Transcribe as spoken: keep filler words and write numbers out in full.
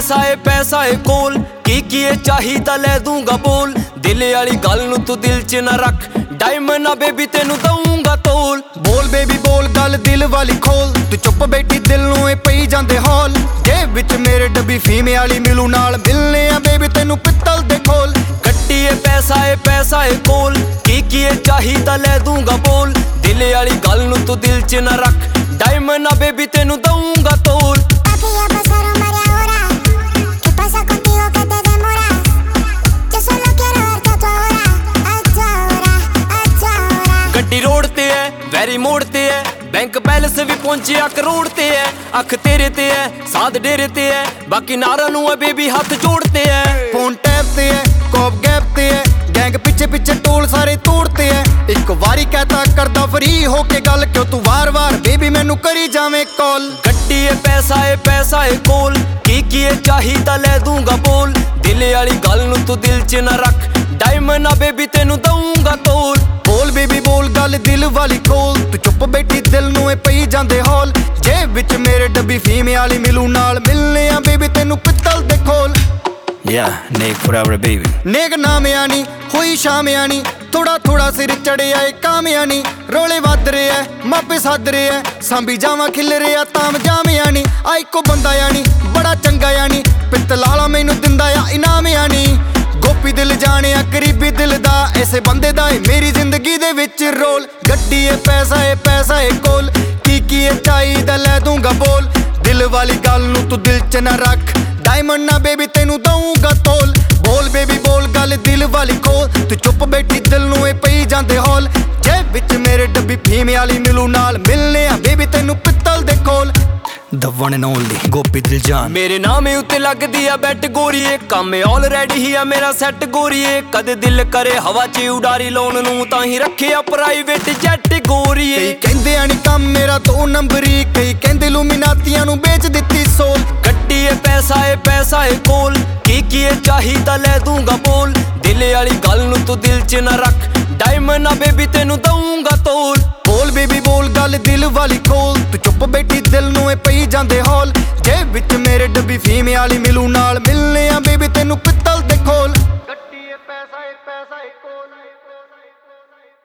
पैसा है पैसा है कोल की की चाहिदा ले दूंगा बोल दिल वाली गल नू तू दिल च ना रख डायमंड ना बेबी तेनू दूंगा तोल। बोल बेबी बोल गल दिल वाली खोल तू चुप बैठी दिल नू ए पई जांदे हॉल जेब विच मेरे डब्बी फीमे वाली मिलू नाल मिलने आ बेबी तेनू पित्तल दे खोल। गड्डी है पैसा है पैसा है कोल की की चाहिदा ले दूंगा बोल दिल वाली गल नू तू दिल च ना रख डायमंड ना बेबी तेनू दूंगा तोल। गड्डी रोड ते है वैरी मोड़ ते है बैंक पैलेस भी पहुंचिया करोड़ ते है अख तेरे ते है साथ डेरे ते है बाकी नारा नू है बेबी हाथ जोड़ते है। फोन टैप ते है कॉप गैप ते है गैंग पिछे पिछे टोल सारे तोड़ते है एक वारी कहता करदा फ्री होके गल क्यों तू वार वार बेबी मैनू करी जावे कॉल। गड्डी है पैसा है पैसा है कोल की की चाहिदा ले दूंगा बोल दिल वाली गल नू तू दिल च ना रख डायमंड ना बेबी तेनू दूंगा तोल। बोल बेबी बोल गल दिल वाली खोल तू चुप बैठी दिल नू ए पई जांदे हॉल जेब विच मेरे डब्बी फीमे वाली मिलू नाल मिलने आ बेबी तेनू पित्तल दे खोल। Yeah, Nick forever baby नेक नाम आनी होई शाम आनी थोड़ा थोड़ा सिर चढ़े आए काम आनी रोले वध रहे है मापे सद रहे है सांभी जावा खिल रहे आ ताम जाम आनी आई को बंदा आनी बड़ा चंगा आनी पित्तलाला मैनू दिंदा आ इनाम आनी गोपी दिल जाने आ करीबी दिल दा ऐसे बंदे दा है मेरी जिंदगी दे विच रोल। गड्डी है पैसा है पैसा है कोल की की चाहिदा ले दूंगा बोल दिल वाली गल नू तू दिल च ना रख डायमंड ना बेबी तेनू दूंगा तोल। बोल बेबी बोल गल दिल वाली खोल तू चुप बैठी दिल नू ए पई जांदे हॉल जेब विच मेरे डब्बी फीमे वाली मिलू नाल मिलने आ बेबी तेनू पित्तल दे खोल। The one and only गोपी दिलजान मेरे नामे उत्ते लगदी आ बैट गोरीए काम ऑलरेडी ही आ मेरा सेट गोरीए कद दिल करे हवा च उडारी लाउण नू तां ही रखिया प्राइवेट जेट गोरीए। कई कहंदे आ नी काम मेरा दो नंबरी कई कहंदे लुमिनातियां नू बेच दित्ती सोल। गड्डी है पैसा है पैसा है कोल की की चाहिदा ले दूंगा बोल दिल वाली गल नू तू दिल च ना रख डायमंड ना बेबी तेनू दूंगा तोल। बोल बेबी बोल गल दिल वाली खोल तू चुप बैठी दिल नू ए पई जांदे हॉल जेब विच मेरे डब्बी फीमे वाली मिलू